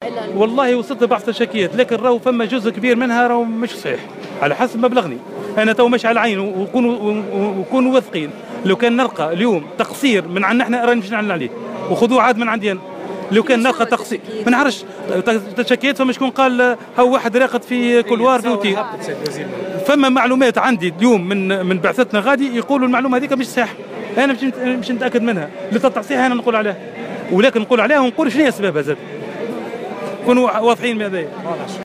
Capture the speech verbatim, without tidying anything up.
والله وصلت بعض الشكيات، لكن راهو فما جزء كبير منها راهو مش صحيح على حسب ما بلغني. انا تو مش على عين، وكونوا وكونوا واثقين لو كان نلقى اليوم تقصير من عندنا احنا راني مش نعلن عليه، وخذوه عاد من عندي انا. لو كان نلقى تقصير ما نعرفش تشكيت، فما شكون قال هو واحد راقد في كولوار في اوتيل. فما معلومات عندي اليوم من من بعثتنا غادي يقولوا المعلومه هذيك مش صحيحه، انا مش مش نتاكد منها لتصحيحها انا نقول عليها، ولكن نقول عليها ونقول شنو هي اسبابها زاد، نكونوا واضحين بهذا.